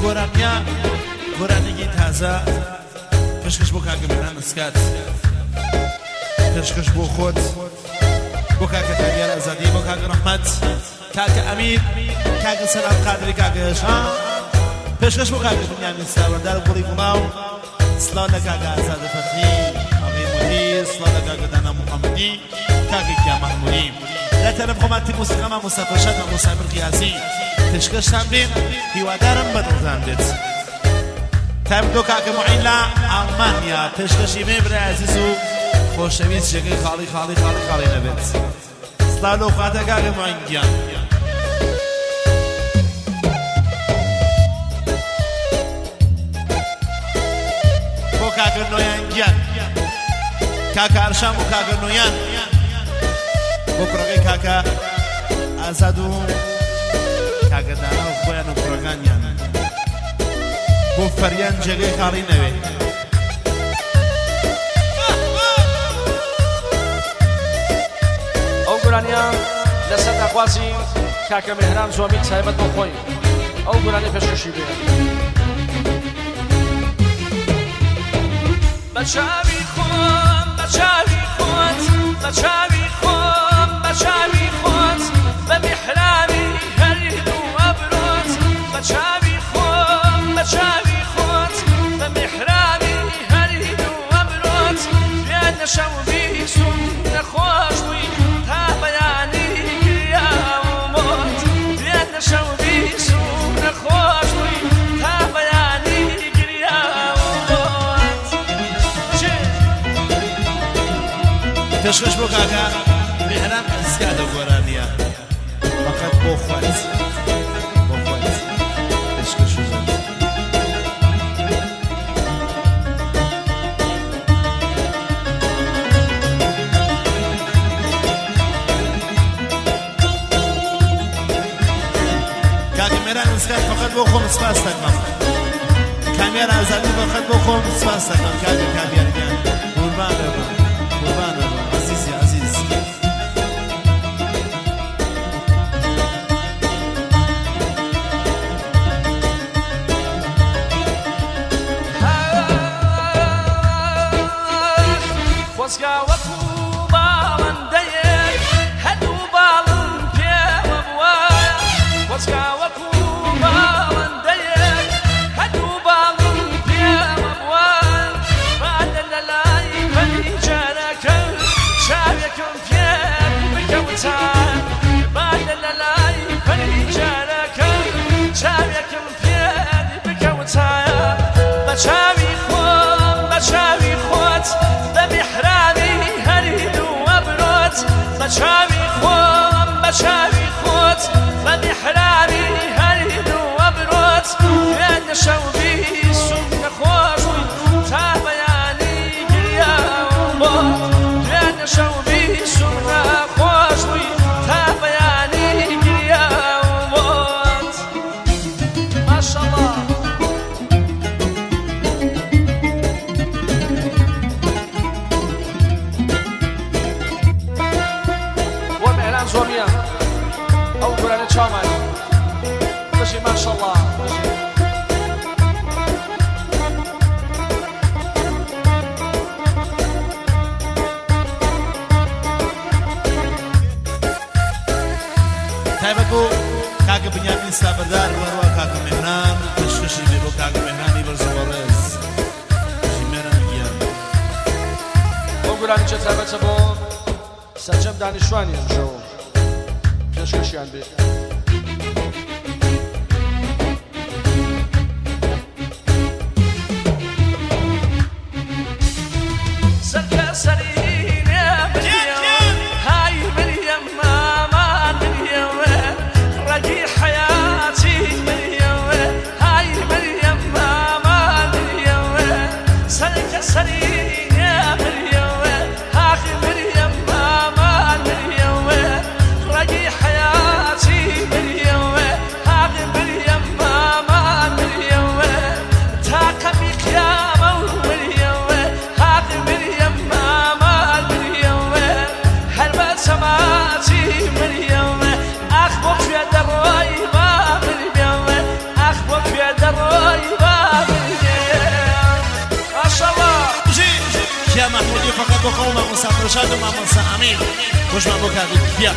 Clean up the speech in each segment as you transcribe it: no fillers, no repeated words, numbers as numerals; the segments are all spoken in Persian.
گۆرانێکی تازە پێشکەش بۆ کاکە میران ئەسکات پێشکەش بۆ خۆت بۆ کاکە تاریار ئازادی بۆ کاکە ڕەحمەت کاکە ئەمیر کاکە سەلام قادری کاکە هێشان پێشکەش بۆ کاکە بنیامین ساوەردار گوڵی گوڵاو سڵاو لە کاکە ئازادە فەرمی ئەغەی مدیر سڵاو لە کاکە دانا محەممەدی کاکە کیا مەحموودی لە تەرەف خۆماتی موسیقەمان موسەفە شەد و موسامر قیاسی پێشکەشتان بێن هیوادارم بەدڵتان بێت تایبەتۆ کاکە معین لە ئەڵمانیا پێشکەشی بێ برای عەزیز و خۆشەویست جێگەی خاڵی نەبێت سڵاو لەو خاتە کاکە معین گیان بۆ کاکە نۆیان گیان کاکە ئەرشام و کاکە نۆیان بۆ کوڕەکەی کاکە ئازاد و کاکە دانا و خۆیان و کوڕەکانیان بۆ فەریان جێگەی خاڵی نەوێ ئەو گورانیان لەسەر داخوازی کاکە مهران زۆمی تایبەت بۆ خۆی ئەو گورانی پێشکەشی بێ بەچاوی خۆم بەچاوی خۆت بەچاوی خۆم بەچاوی خۆت بە میحرابی هەرید و ئەبرۆت بەچاوی خۆم بەچاوی خۆت بە میحرابی هەرید و ئەبرۆت بێنە شەو بیسوم نەخۆش بووی تا بەیانی گریا و مۆت بێنە شەو بیسوم نەخۆش بووی تا بەیانی گریا و مۆت پێشکەش بۆ کاکە میهران ئەسکاتە گۆرانیە فقط بۆ خۆت پێشکەش و زۆر کاکە میهران ئەسکات فقط بۆ خۆم سپاس دەکەم کامیار ئازادی فقط بۆ خۆم سپاس دەکەم کاکە کامیارگیان قوربانە بە عزیزی عزیز خۆزگاوەکو باڵندەیەک هەدوو باڵم پێوە بوایە خۆزگاوەکو باڵندەیەک هەدوو باڵم پێوە بوایە بادە لە لای پەنجەرەکە چاوێکم پێ بکەوتایە بادە لە لای پەنجەرەکە چاوێکم پێ بکەوتایە بەچاوی خۆم بەچاوی خۆت بە میحرابی هەرید و ئەبرۆت بەچاوی خۆم بەچاوی خۆت بە میحرابی هەرید و ئەبرۆت بێنە شەو بیسوم نەخۆش بووی تا بەیانی گریا و مۆت بێنە شەو بیسوم نەخۆش بووی تا بەیانی گریا و مۆت ماشەڵڵا زۆمیە ئەو گورانە چاومان بەشی ماشەڵڵا تایبەت بۆ کاکە بنیامین سابەردار وەروە کاکە میهران پێشکەشی بێ بۆ کاکە میهرانی بەرزەوەڕێز ژیمێران گیان ئەو گورانیچە تایبەتە بۆ سەرجەم دانیشتوانی ئەمشەوە پێشکەشیان بێ سەرکە سەرینێ بریەوە های بریەم مامان بریەوە ڕەگی حەیاتی بریەوە های بریەم مامان بریەوە سەرکە سەرینێ بریەوە هاخی بریەم مامان بریەوە ڕەگی حەیاتی بریەوە هاخی بریەم مامان بریەوە تاقەمی قیامە و بریەوە هاخی بریەم مامان بریەوە هەر بە سەماتی بریەوە ئاخ بۆ کوێ دەڕۆی با بریەوە ئاخ بۆ کوێ دەڕۆی بخوام ما مسافر شاد و ما امیر خوش من بکردید بیا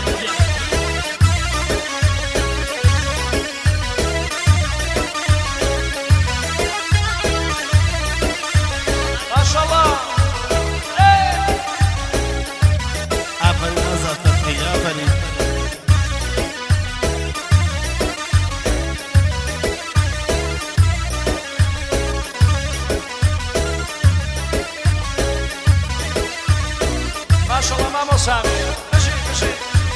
ماشاءالله آفرین آزاد تفقیه آفرین ماشاءالله مامو سامی بشی بشی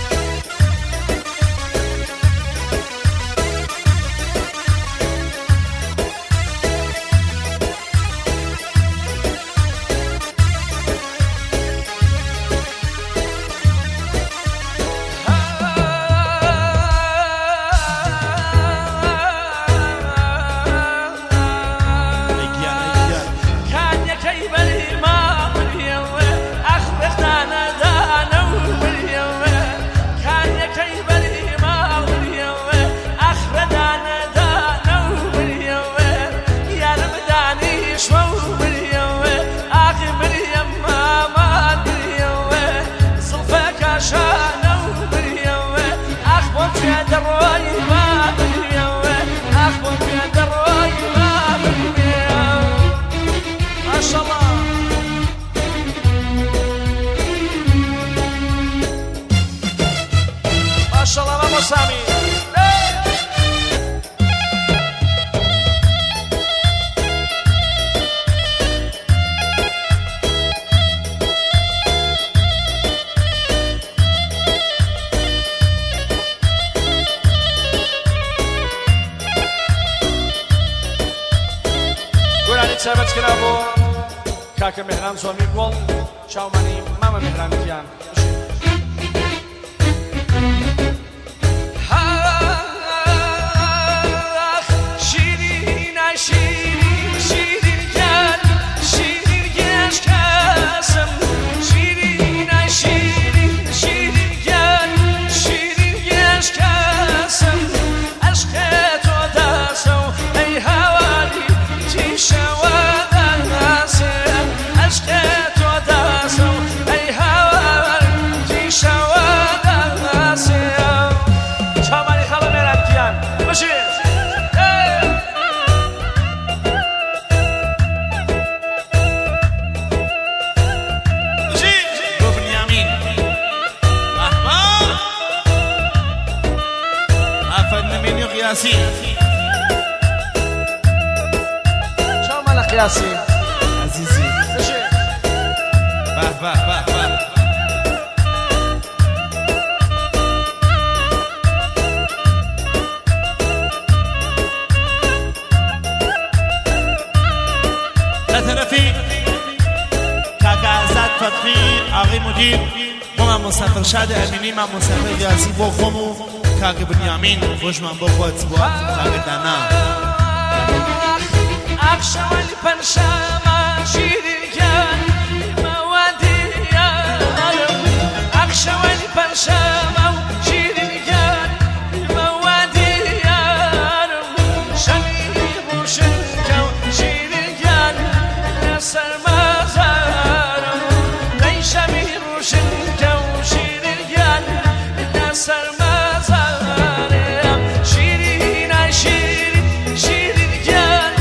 سامی گورانی چابت کرا بۆ کاکە مهران زۆمی گوڵ چاومانی مامە مهرانیان قياسي شو مالك قياسي عزيزي باه باه باه باه لطرفي كاكا زاد فتحي آغي مدير ما مسافر شاد امینی ما مسافر قياسي بو خمو كاكا بنيامين خوش من بو خود سبوات كاكا دانا أخشى البنشامة شيرين كان موادي أخشى البنشامة شيرين كان موادي شنيب وشنكو شيرين كان نسر ما زار ليش مير وشنكو شيرين كان نسر ما زار شيرين شيرين شيرين كان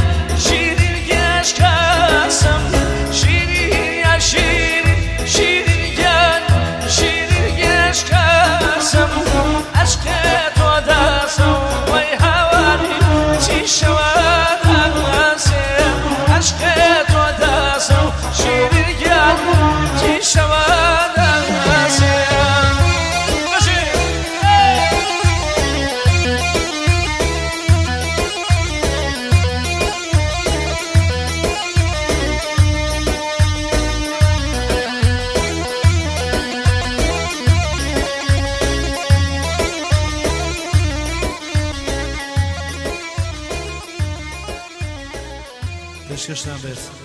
Teşekkür ederim.